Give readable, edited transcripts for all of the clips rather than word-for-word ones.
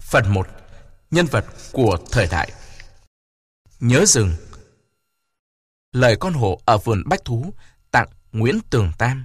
Phần 1. Nhân vật của thời đại. Nhớ rừng. Lời con hổ ở vườn bách thú tặng Nguyễn Tường Tam.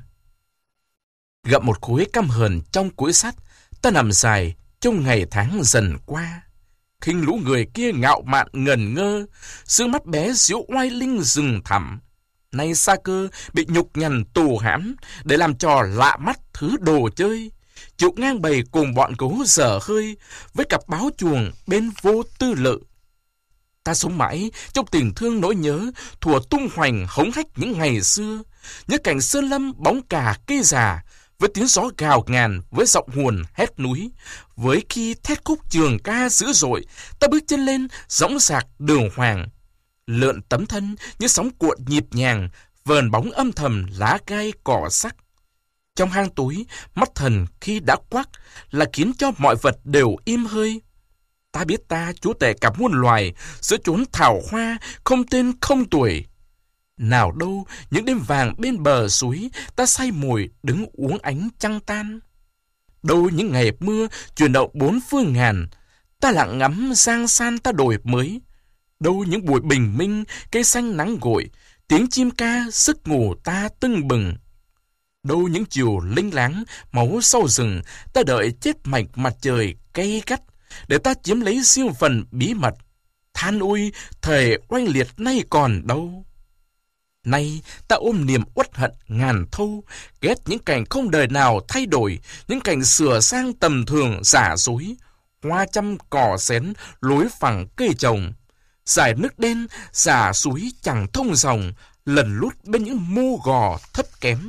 Gặm một khối căm hờn trong cối sắt, ta nằm dài trong ngày tháng dần qua. Khinh lũ người kia ngạo mạn ngần ngơ, sương mắt bé diễu oai linh rừng thẳm. Nay xa cơ bị nhục nhằn tù hãm, để làm trò lạ mắt thứ đồ chơi. Chịu ngang bầy cùng bọn gấu dở hơi, với cặp báo chuồng bên vô tư lự. Ta sống mãi trong tình thương nỗi nhớ, thuở tung hoành hống hách những ngày xưa. Nhớ cảnh sơn lâm bóng cà cây già, với tiếng gió gào ngàn, với giọng hùn hét núi. Với khi thét khúc trường ca dữ dội, ta bước chân lên dõng dạc đường hoàng. Lượn tấm thân như sóng cuộn nhịp nhàng, vờn bóng âm thầm lá gai cỏ sắc. Trong hang tối, mắt thần khi đã quắc là khiến cho mọi vật đều im hơi. Ta biết ta chúa tể cả muôn loài, giữa chốn thảo hoa không tên không tuổi. Nào đâu những đêm vàng bên bờ suối, ta say mồi đứng uống ánh trăng tan. Đâu những ngày mưa chuyển động bốn phương ngàn, ta lặng ngắm giang san ta đổi mới. Đâu những buổi bình minh cây xanh nắng gội, tiếng chim ca giấc ngủ ta tưng bừng. Đâu những chiều linh láng máu sau rừng, ta đợi chết mạch mặt trời cay gắt, để ta chiếm lấy riêng phần bí mật. Than ôi, thời oanh liệt nay còn đâu. Nay ta ôm niềm uất hận ngàn thâu, ghét những cảnh không đời nào thay đổi, những cảnh sửa sang tầm thường giả dối. Hoa chăm cỏ xén, lối phẳng cây trồng, dải nước đen, giả suối chẳng thông dòng, lần lút bên những mô gò thấp kém.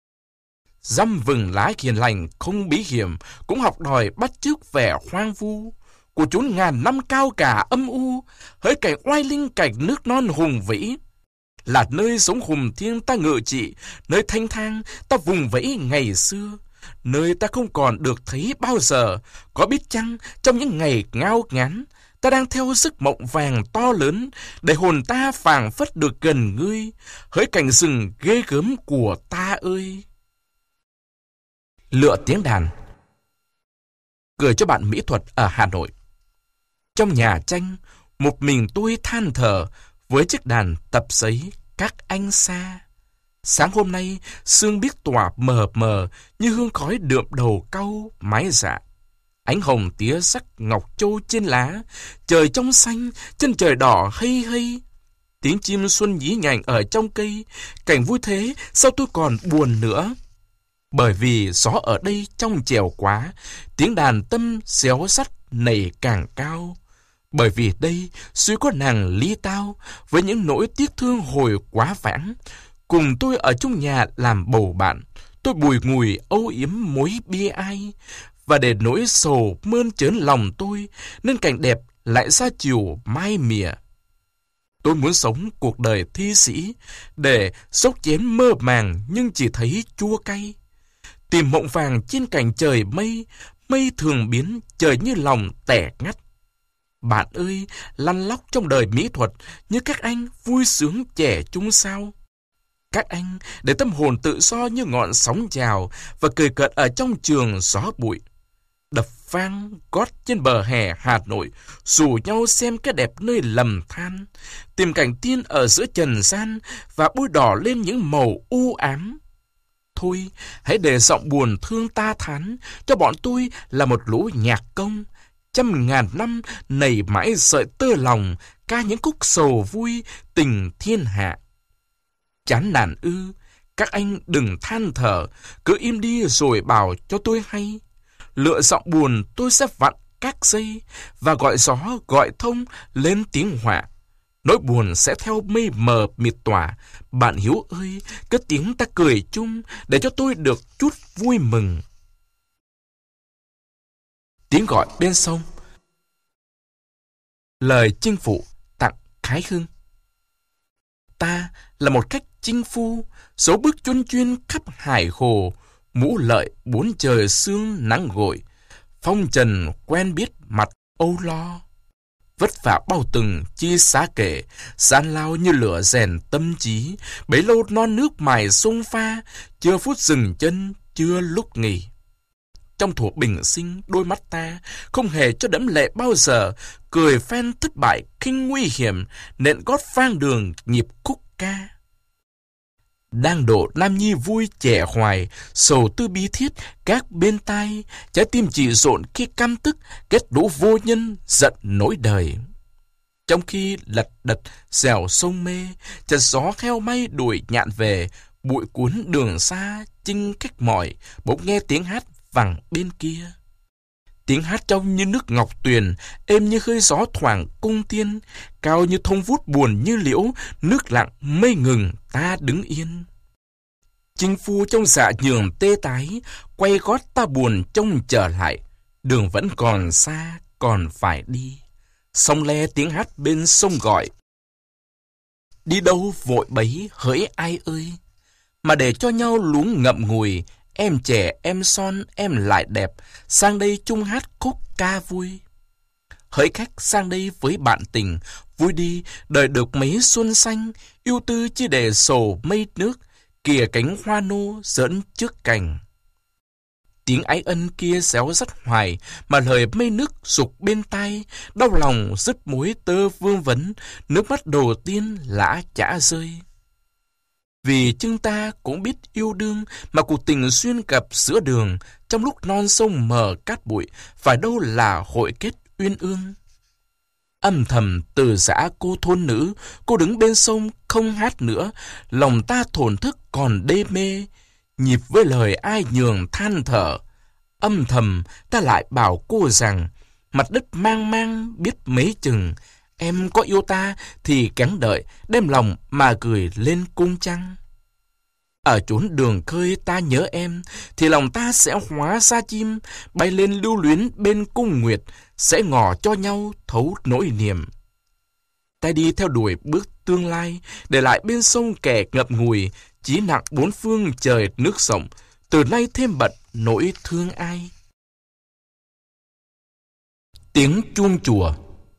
Dăm vừng lá hiền lành không bí hiểm, cũng học đòi bắt chước vẻ hoang vu của chốn ngàn năm cao cả âm u. Hỡi cảnh oai linh, cảnh nước non hùng vĩ, là nơi sống hùng thiêng ta ngự trị, nơi thanh thang ta vùng vẫy ngày xưa, nơi ta không còn được thấy bao giờ. Có biết chăng trong những ngày ngao ngán, ta đang theo giấc mộng vàng to lớn, để hồn ta phảng phất được gần ngươi. Hỡi cảnh rừng ghê gớm của ta ơi. Lựa tiếng đàn. Gửi cho bạn mỹ thuật ở Hà Nội. Trong nhà tranh, một mình tôi than thở với chiếc đàn tập giấy các anh xa. Sáng hôm nay, sương biếc tỏa mờ mờ như hương khói đượm đầu cau mái dạ. Ánh hồng tía sắc ngọc châu trên lá, trời trong xanh, chân trời đỏ hây hây. Tiếng chim xuân nhí nhảnh ở trong cây, cảnh vui thế sao tôi còn buồn nữa. Bởi vì gió ở đây trong trẻo quá, tiếng đàn tâm xéo sắt nảy càng cao. Bởi vì đây suy có nàng ly tao, với những nỗi tiếc thương hồi quá vãng, cùng tôi ở chung nhà làm bầu bạn. Tôi bùi ngùi âu yếm mối bia ai, và để nỗi sầu mơn trớn lòng tôi, nên cảnh đẹp lại ra chiều mai mỉa. Tôi muốn sống cuộc đời thi sĩ, để dốc chén mơ màng nhưng chỉ thấy chua cay. Tìm mộng vàng trên cành trời mây, mây thường biến trời như lòng tẻ ngắt. Bạn ơi, lăn lóc trong đời mỹ thuật, như các anh vui sướng trẻ trung sao? Các anh để tâm hồn tự do như ngọn sóng trào, và cười cợt ở trong trường gió bụi. Đập vang gót trên bờ hè Hà Nội, rủ nhau xem cái đẹp nơi lầm than, tìm cảnh tiên ở giữa trần gian, và bôi đỏ lên những màu u ám. Thôi, hãy để giọng buồn thương ta thán, cho bọn tôi là một lũ nhạc công, trăm ngàn năm nảy mãi sợi tơ lòng, ca những khúc sầu vui tình thiên hạ. Chán nản ư? Các anh đừng than thở, cứ im đi rồi bảo cho tôi hay. Lựa giọng buồn tôi sẽ vặn các dây, và gọi gió gọi thông lên tiếng họa. Nỗi buồn sẽ theo mây mờ mịt tỏa. Bạn Hiếu ơi, cất tiếng ta cười chung, để cho tôi được chút vui mừng. Tiếng gọi bên sông. Lời chinh phụ tặng Khái Hưng. Ta là một cách chinh phu, dấu bước chuyên chuyên khắp hải hồ, mũ lợi bốn trời sương nắng gội, phong trần quen biết mặt âu lo. Vất vả bao từng chi xá kể, gian lao như lửa rèn tâm trí, bấy lâu non nước mài sông pha, chưa phút dừng chân, chưa lúc nghỉ. trong thuở bình sinh, đôi mắt ta không hề cho đẫm lệ bao giờ, cười phen thất bại khinh nguy hiểm, nện gót vang đường nhịp khúc ca. Đang độ nam nhi vui trẻ hoài, sầu tư bi thiết các bên tai, trái tim chỉ rộn khi căm tức, kết đố vô nhân giận nỗi đời. Trong khi lật đật dẻo sông mê, chợt gió heo may đuổi nhạn về, bụi cuốn đường xa chinh cách mỏi, bỗng nghe tiếng hát vẳng bên kia. Tiếng hát trong như nước ngọc tuyền, êm như hơi gió thoảng cung tiên, cao như thông vút buồn như liễu, nước lặng mây ngừng ta đứng yên. Chinh phu trong dạ nhường tê tái, quay gót ta buồn trông trở lại, đường vẫn còn xa, còn phải đi. Sông le tiếng hát bên sông gọi, đi đâu vội bấy hỡi ai ơi, mà để cho nhau luống ngậm ngùi, em trẻ em son em lại đẹp, sang đây chung hát khúc ca vui. Hỡi khách sang đây với bạn tình, vui đi đời được mấy xuân xanh, yêu tư chỉ để sầu mây nước, kìa cánh hoa nô giỡn trước cành. Tiếng ái ân kia réo rắt hoài, mà lời mây nước rục bên tai, đau lòng dứt mối tơ vương vấn, nước mắt đầu tiên lã chả rơi. Vì chúng ta cũng biết yêu đương, mà cuộc tình xuyên gặp giữa đường, trong lúc non sông mờ cát bụi, phải đâu là hội kết uyên ương. Âm thầm từ giã cô thôn nữ, cô đứng bên sông không hát nữa, lòng ta thổn thức còn đê mê, nhịp với lời ai nhường than thở. Âm thầm ta lại bảo cô rằng, mặt đất mang mang biết mấy chừng, em có yêu ta thì gắng đợi, đem lòng mà gửi lên cung trăng. Ở chốn đường khơi ta nhớ em, thì lòng ta sẽ hóa ra chim, bay lên lưu luyến bên cung nguyệt, sẽ ngỏ cho nhau thấu nỗi niềm. Ta đi theo đuổi bước tương lai, để lại bên sông kẻ ngậm ngùi, chí nặng bốn phương trời nước rộng, từ nay thêm bận nỗi thương ai. Tiếng chuông chùa.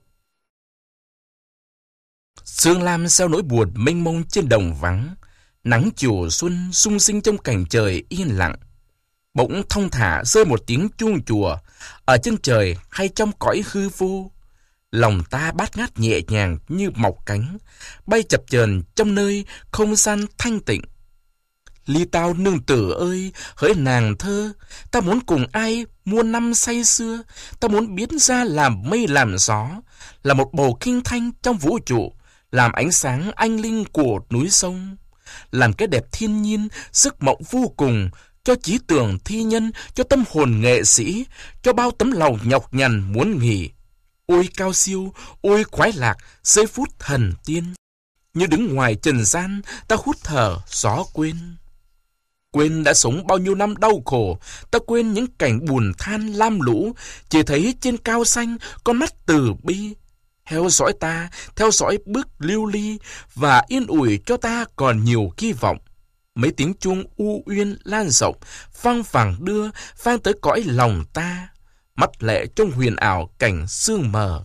Sương lam sao nỗi buồn mênh mông trên đồng vắng, nắng chiều xuân sung sinh trong cảnh trời yên lặng. Bỗng thong thả rơi một tiếng chuông chùa, ở chân trời hay trong cõi hư vô. Lòng ta bát ngát nhẹ nhàng như mọc cánh, bay chập chờn trong nơi không gian thanh tịnh. Ly tao nương tử ơi, hỡi nàng thơ, ta muốn cùng ai muôn năm say xưa, ta muốn biến ra làm mây làm gió, là một bầu kinh thanh trong vũ trụ, làm ánh sáng anh linh của núi sông, làm cái đẹp thiên nhiên, sức mộng vô cùng, cho trí tưởng thi nhân, cho tâm hồn nghệ sĩ, cho bao tấm lòng nhọc nhằn muốn nghỉ. Ôi cao siêu, ôi khoái lạc, giây phút thần tiên. Như đứng ngoài trần gian, ta hút thở gió quên. Quên đã sống bao nhiêu năm đau khổ, ta quên những cảnh buồn than lam lũ, chỉ thấy trên cao xanh con mắt từ bi. Theo dõi ta, theo dõi bước lưu ly, và yên ủi cho ta còn nhiều hy vọng. Mấy tiếng chuông u uyên lan rộng, vang vẳng đưa, vang tới cõi lòng ta, mắt lệ trong huyền ảo cảnh sương mờ.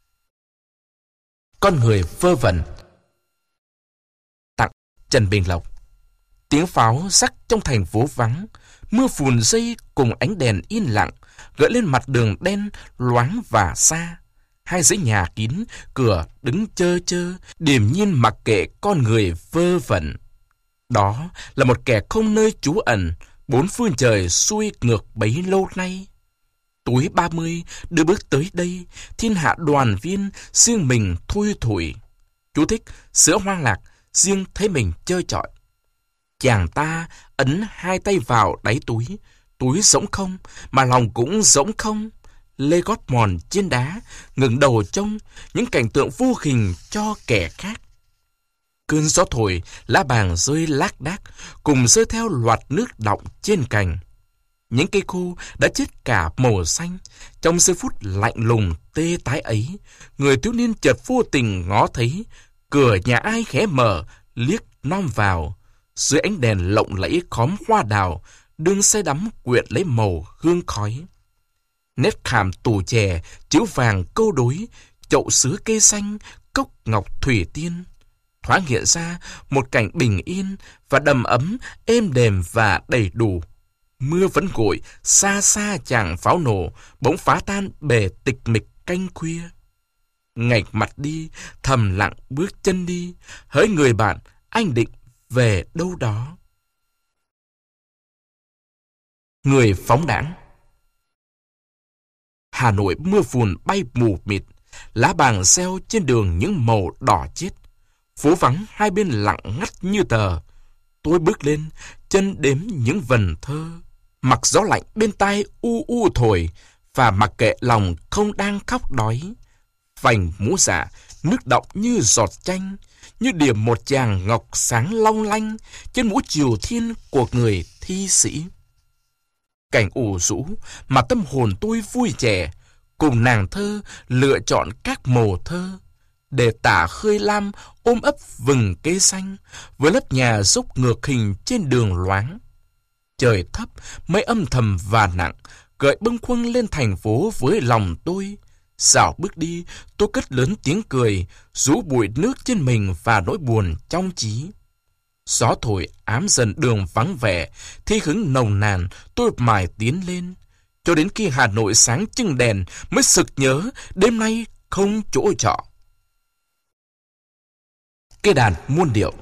Con người vơ vẩn. Tặng Trần Bình Lộc. Tiếng pháo rắc trong thành phố vắng, mưa phùn rơi cùng ánh đèn yên lặng, gợi lên mặt đường đen loáng và xa. Hai dãy nhà kín, cửa đứng chơ chơ, điềm nhiên mặc kệ con người vơ vẩn. Đó là một kẻ không nơi trú ẩn, bốn phương trời xuôi ngược bấy lâu nay. Tuổi 30 đưa bước tới đây, thiên hạ đoàn viên, riêng mình thui thủi. Chú thích sữa hoang lạc, riêng thấy mình chơi chọi. Chàng ta ấn hai tay vào đáy túi, túi rỗng không, mà lòng cũng rỗng không. Lê gót mòn trên đá, ngẩng đầu trông những cảnh tượng vô hình cho kẻ khác. Cơn gió thổi, lá bàng rơi lác đác, cùng rơi theo loạt nước đọng trên cành. Những cây khô đã chết cả màu xanh. Trong giây phút lạnh lùng tê tái ấy, người thiếu niên chợt vô tình ngó thấy cửa nhà ai khẽ mở, liếc nom vào. Dưới ánh đèn lộng lẫy khóm hoa đào, đương say đắm quyện lấy màu hương khói. Nét khảm tù chè, chữ vàng câu đối, chậu sứ cây xanh, cốc ngọc thủy tiên. Thoáng hiện ra một cảnh bình yên và đầm ấm, êm đềm và đầy đủ. Mưa vẫn gội, xa xa chàng pháo nổ, bỗng phá tan bề tịch mịch canh khuya. Ngạch mặt đi, thầm lặng bước chân đi, hỡi người bạn, anh định về đâu đó. Người phóng đãng. Hà Nội mưa phùn bay mù mịt, lá bàng reo trên đường những màu đỏ chết. Phố vắng hai bên lặng ngắt như tờ. Tôi bước lên, chân đếm những vần thơ. Mặc gió lạnh bên tai u u thổi, và mặc kệ lòng không đang khóc đói. Vành mũ dạ, nước đọng như giọt chanh, như điểm một chàng ngọc sáng long lanh trên mũ triều thiên của người thi sĩ. Cảnh ủ rũ mà tâm hồn tôi vui trẻ, cùng nàng thơ lựa chọn các màu thơ, để tả khơi lam ôm ấp vừng cây xanh, với lớp nhà dốc ngược hình trên đường loáng. Trời thấp, mây âm thầm và nặng, gợi bâng khuâng lên thành phố với lòng tôi. Dạo bước đi, tôi cất lớn tiếng cười, rũ bụi nước trên mình và nỗi buồn trong trí. Gió thổi ám dần đường vắng vẻ, thi hứng nồng nàn, tôi mải tiến lên. Cho đến khi Hà Nội sáng trưng đèn, mới sực nhớ đêm nay không chỗ trọ. Cây đàn muôn điệu.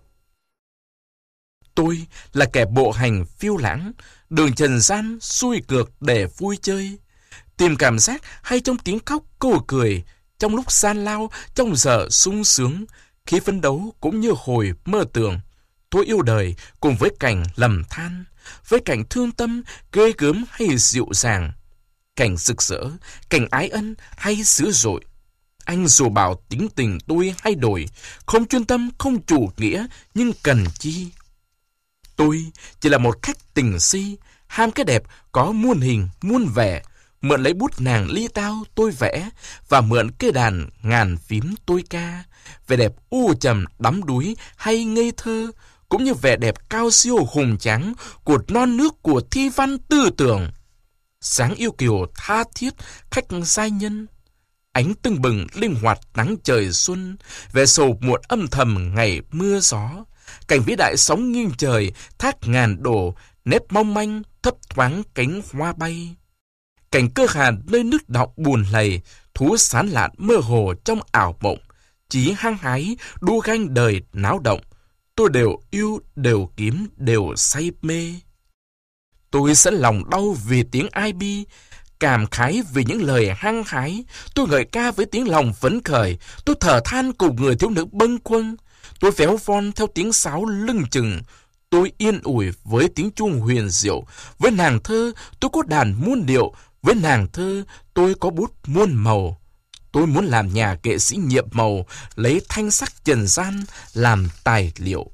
Tôi là kẻ bộ hành phiêu lãng, đường trần gian xuôi cược để vui chơi. Tìm cảm giác hay trong tiếng khóc câu cười, trong lúc gian lao, trong giờ sung sướng, khi phấn đấu cũng như hồi mơ tưởng. Tôi yêu đời cùng với cảnh lầm than, với cảnh thương tâm, ghê gớm hay dịu dàng, cảnh rực rỡ, cảnh ái ân hay dữ dội. Anh dù bảo tính tình tôi hay đổi, không chuyên tâm, không chủ nghĩa, nhưng cần chi. Tôi chỉ là một khách tình si, ham cái đẹp có muôn hình, muôn vẻ, mượn lấy bút nàng ly tao tôi vẽ, và mượn cây đàn ngàn phím tôi ca, vẻ đẹp u trầm đắm đuối hay ngây thơ, cũng như vẻ đẹp cao siêu hùng tráng của non nước của thi văn tư tưởng. Sáng yêu kiều tha thiết khách giai nhân, ánh tưng bừng linh hoạt nắng trời xuân, vẻ sầu muộn âm thầm ngày mưa gió, cảnh vĩ đại sóng nghiêng trời, thác ngàn đổ, nét mong manh thấp thoáng cánh hoa bay. Cảnh cơ hàn nơi nước đọng buồn lầy, thú sán lạn mơ hồ trong ảo mộng, chí hăng hái đua ganh đời náo động. Tôi đều yêu, đều kiếm, đều say mê. Tôi sẵn lòng đau vì tiếng ai bi, cảm khái vì những lời hăng hái. Tôi ngợi ca với tiếng lòng phấn khởi, tôi thở than cùng người thiếu nữ bâng khuâng. Tôi véo von theo tiếng sáo lưng chừng, tôi yên ủi với tiếng chuông huyền diệu. Với nàng thơ tôi có đàn muôn điệu, với nàng thơ tôi có bút muôn màu. Tôi muốn làm nhà nghệ sĩ nhiệm màu, lấy thanh sắc trần gian làm tài liệu.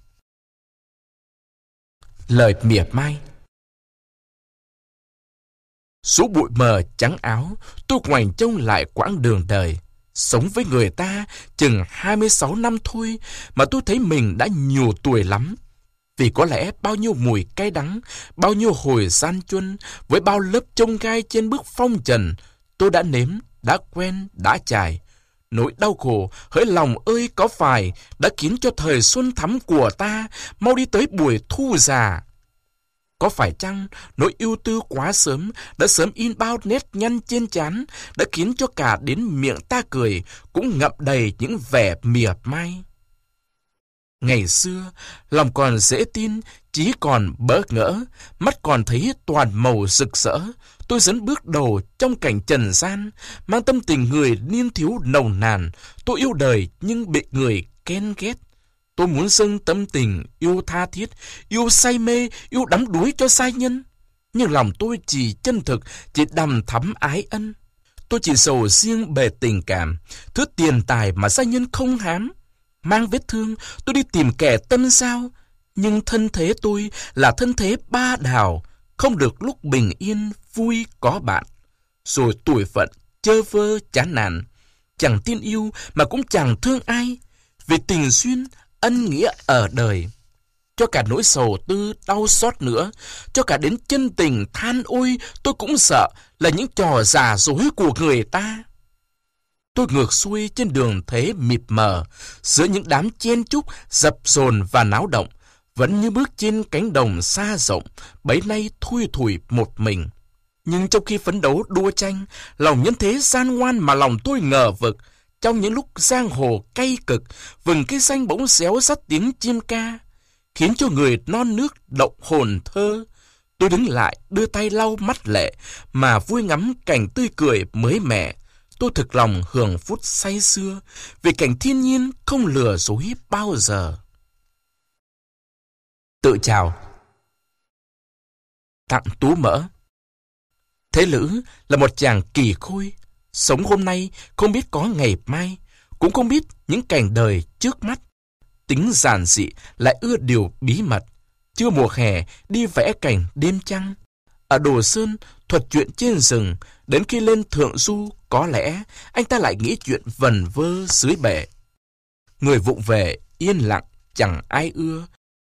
Lời mỉa mai. Số bụi mờ trắng áo, tôi ngoảnh trông lại quãng đường đời. Sống với người ta chừng 26 năm thôi mà tôi thấy mình đã nhiều tuổi lắm. Vì có lẽ bao nhiêu mùi cay đắng, bao nhiêu hồi gian truân, với bao lớp chông gai trên bước phong trần, tôi đã nếm, đã quen, đã trải. Nỗi đau khổ, hỡi lòng ơi có phải, đã khiến cho thời xuân thắm của ta mau đi tới buổi thu già. Có phải chăng nỗi ưu tư quá sớm đã sớm in bao nét nhăn trên trán, đã khiến cho cả đến miệng ta cười cũng ngậm đầy những vẻ mỉa mai. Ngày xưa, lòng còn dễ tin, trí còn bỡ ngỡ, mắt còn thấy toàn màu rực rỡ. Tôi dấn bước đầu trong cảnh trần gian, mang tâm tình người niên thiếu nồng nàn. Tôi yêu đời nhưng bị người ghen ghét. Tôi muốn dâng tâm tình yêu tha thiết, yêu say mê, yêu đắm đuối cho giai nhân. Nhưng lòng tôi chỉ chân thực, chỉ đằm thắm ái ân. Tôi chỉ sầu riêng bề tình cảm, thứ tiền tài mà giai nhân không hám. Mang vết thương, tôi đi tìm kẻ tân sao. Nhưng thân thế tôi là thân thế ba đào, không được lúc bình yên, vui có bạn. Rồi tuổi phận, chơ vơ, chán nản. Chẳng tin yêu mà cũng chẳng thương ai. Vì tình duyên, ân nghĩa ở đời. Cho cả nỗi sầu tư, đau xót nữa, cho cả đến chân tình than ôi, tôi cũng sợ là những trò giả dối của người ta. Tôi ngược xuôi trên đường thế mịt mờ, giữa những đám chen chúc, dập dồn và náo động, vẫn như bước trên cánh đồng xa rộng, bấy nay thui thủi một mình. Nhưng trong khi phấn đấu đua tranh, lòng nhân thế gian ngoan mà lòng tôi ngờ vực. Trong những lúc giang hồ cay cực, vừng cây xanh bỗng réo rắt tiếng chim ca, khiến cho người non nước động hồn thơ. Tôi đứng lại, đưa tay lau mắt lệ, mà vui ngắm cảnh tươi cười mới mẻ. Tôi thực lòng hưởng phút say sưa, vì cảnh thiên nhiên không lừa dối bao giờ. Tự chào. Tặng Tú Mỡ. Thế Lữ là một chàng kỳ khôi, sống hôm nay không biết có ngày mai, cũng không biết những cảnh đời trước mắt. Tính giản dị lại ưa điều bí mật. Chưa mùa hè đi vẽ cảnh đêm trăng, ở Đồ Sơn thuật chuyện trên rừng. Đến khi lên thượng du, có lẽ anh ta lại nghĩ chuyện vần vơ dưới bể. Người vụng về yên lặng chẳng ai ưa,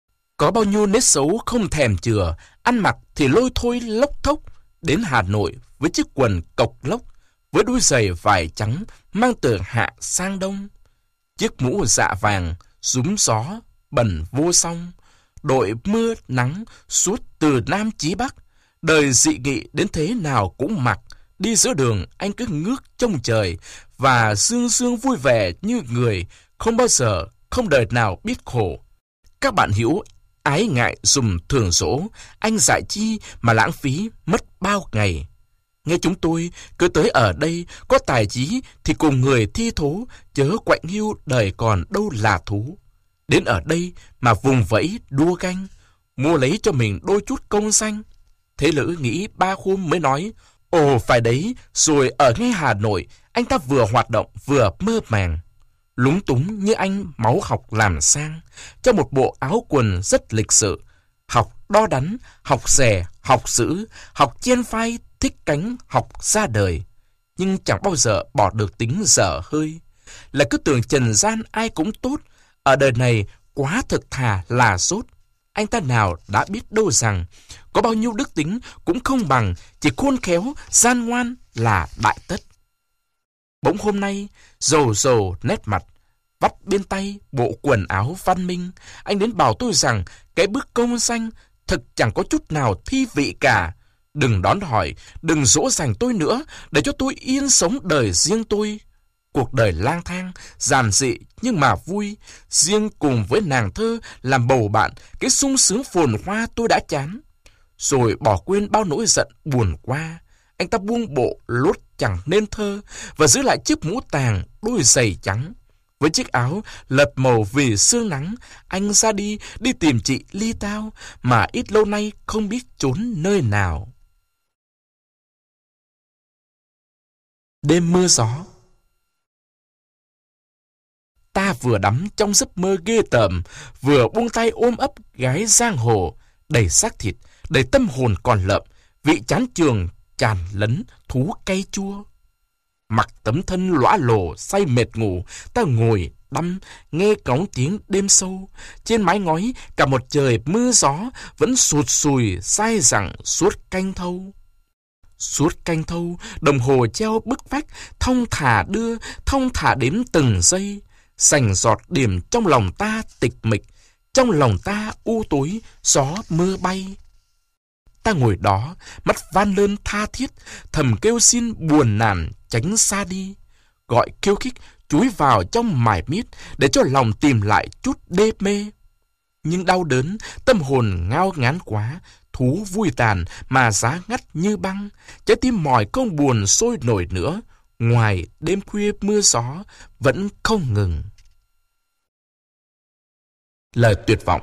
có bao nhiêu nết xấu không thèm chừa, ăn mặc thì lôi thôi lốc thốc. Đến Hà Nội với chiếc quần cộc lốc, với đôi giày vải trắng mang từ hạ sang đông, chiếc mũ dạ vàng rúm gió bẩn vô song, đội mưa nắng suốt từ Nam chí Bắc. Đời dị nghị đến thế nào cũng mặc, đi giữa đường anh cứ ngước trông trời, và sương sương vui vẻ như người không bao giờ, không đời nào biết khổ. Các bạn hữu ái ngại dùng thường dỗ, anh dại chi mà lãng phí mất bao ngày. Nghe chúng tôi cứ tới ở đây, có tài trí thì cùng người thi thố, chớ quạnh hiu đời còn đâu là thú. Đến ở đây mà vùng vẫy đua ganh, mua lấy cho mình đôi chút công danh. Thế Lữ nghĩ 3 hôm mới nói: ồ phải đấy. Rồi ở ngay Hà Nội, anh ta vừa hoạt động vừa mơ màng. Lúng túng như anh máu học làm sang, trong một bộ áo quần rất lịch sự. Học đo đắn, học xẻ, học giữ, học chen phai, thích cánh, học ra đời. Nhưng chẳng bao giờ bỏ được tính dở hơi. Là cứ tưởng trần gian ai cũng tốt, ở đời này quá thực thà là dốt. Anh ta nào đã biết đâu rằng có bao nhiêu đức tính cũng không bằng chỉ khôn khéo, gian ngoan là đại tất. Bỗng hôm nay, rầu rầu nét mặt, vắt bên tay bộ quần áo văn minh, anh đến bảo tôi rằng cái bước công danh thực chẳng có chút nào thi vị cả. Đừng đón hỏi, đừng dỗ dành tôi nữa, để cho tôi yên sống đời riêng tôi. Cuộc đời lang thang, giản dị nhưng mà vui, riêng cùng với nàng thơ làm bầu bạn, cái sung sướng phồn hoa tôi đã chán. Rồi bỏ quên bao nỗi giận buồn qua, anh ta buông bộ lốt chẳng nên thơ, và giữ lại chiếc mũ tàng, đôi giày trắng. Với chiếc áo lợp màu vì sương nắng, anh ra đi, đi tìm chị Ly Tao, mà ít lâu nay không biết trốn nơi nào. Đêm mưa gió. Ta vừa đắm trong giấc mơ ghê tởm, vừa buông tay ôm ấp gái giang hồ, đầy xác thịt, đầy tâm hồn còn lợm, vị chán trường tràn lấn thú cay chua. Mặc tấm thân lõa lồ say mệt ngủ, ta ngồi đăm nghe cóng tiếng đêm sâu. Trên mái ngói cả một trời mưa gió vẫn sụt sùi sai rằng suốt canh thâu. Suốt canh thâu, đồng hồ treo bức vách, thong thả đưa, thong thả đếm từng giây. Sành giọt điểm trong lòng ta tịch mịch, trong lòng ta u tối, gió mưa bay. Ta ngồi đó, mắt van lơn tha thiết, thầm kêu xin buồn nản tránh xa đi. Gọi khiêu khích chúi vào trong mải miết, để cho lòng tìm lại chút đê mê. Nhưng đau đớn, tâm hồn ngao ngán quá, thú vui tàn mà giá ngắt như băng. Trái tim mỏi không buồn sôi nổi nữa, ngoài đêm khuya mưa gió vẫn không ngừng. Lời tuyệt vọng.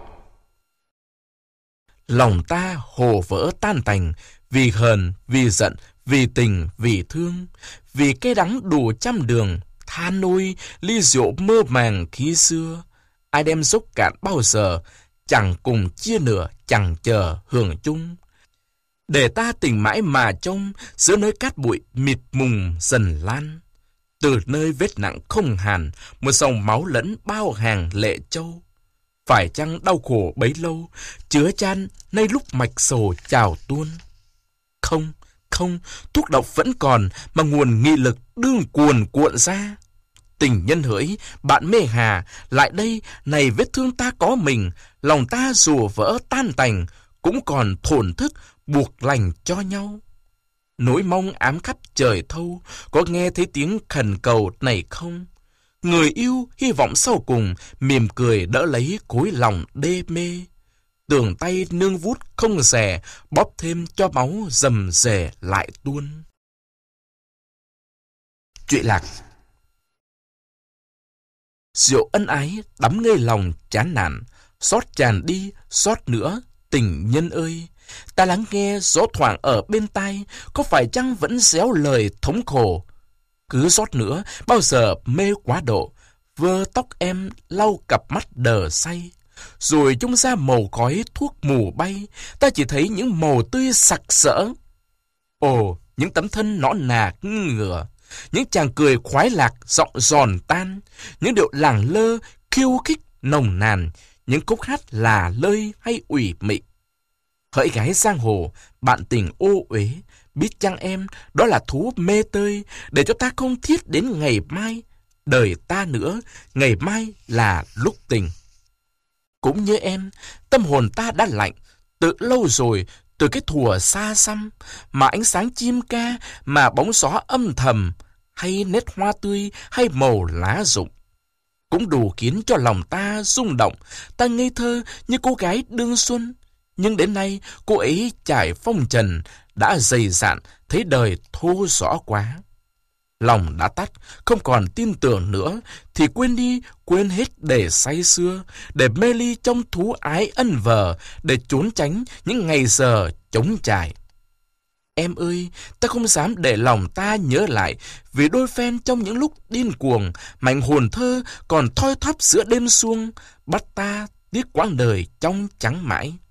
Lòng ta hồ vỡ tan tành, vì hờn, vì giận, vì tình, vì thương, vì cây đắng đủ trăm đường, than ôi ly rượu mơ màng khi xưa. Ai đem dốc cạn bao giờ, chẳng cùng chia nửa, chẳng chờ hưởng chung. Để ta tình mãi mà trông, giữa nơi cát bụi mịt mùng dần lan. Từ nơi vết nặng không hàn, một dòng máu lẫn bao hàng lệ châu. Phải chăng đau khổ bấy lâu, chứa chan nay lúc mạch sầu trào tuôn? Không, không, thuốc độc vẫn còn, mà nguồn nghị lực đương cuồn cuộn ra. Tình nhân hỡi, bạn mê hà, lại đây, này vết thương ta có mình, lòng ta dù vỡ tan tành, cũng còn thổn thức, buộc lành cho nhau. Nỗi mong ám khắp trời thâu, có nghe thấy tiếng khẩn cầu này không? Người yêu hy vọng sau cùng, mỉm cười đỡ lấy cối lòng đê mê. Tường tay nương vút không rẻ, bóp thêm cho máu rầm rề lại tuôn. Trụy lạc. Rượu ân ái đắm ngây lòng chán nản, xót tràn đi, xót nữa, tình nhân ơi. Ta lắng nghe gió thoảng ở bên tai, có phải chăng vẫn réo lời thống khổ? Cứ xót nữa, bao giờ mê quá độ, vơ tóc em lau cặp mắt đờ say. Rồi chung ra màu khói thuốc mù bay, ta chỉ thấy những màu tươi sặc sỡ. Ồ, những tấm thân nõn nà ngửa, những chàng cười khoái lạc giọng giòn tan, những điệu làng lơ khiêu khích nồng nàn, những khúc hát là lơi hay ủy mị. Hỡi gái giang hồ, bạn tình ô uế, biết chăng em đó là thú mê tơi, để cho ta không thiết đến ngày mai, đời ta nữa, ngày mai là lúc tình. Cũng như em, tâm hồn ta đã lạnh, từ lâu rồi, từ cái thuở xa xăm, mà ánh sáng chim ca, mà bóng gió âm thầm, hay nét hoa tươi, hay màu lá rụng, cũng đủ khiến cho lòng ta rung động, ta ngây thơ như cô gái đương xuân. Nhưng đến nay, cô ấy trải phong trần, đã dày dạn, thấy đời thô rõ quá. Lòng đã tắt, không còn tin tưởng nữa, thì quên đi, quên hết để say sưa, để mê ly trong thú ái ân vờ, để trốn tránh những ngày giờ trống trải. Em ơi, ta không dám để lòng ta nhớ lại, vì đôi phen trong những lúc điên cuồng, mảnh hồn thơ còn thoi thóp giữa đêm suông, bắt ta tiếc quãng đời trong trắng mãi.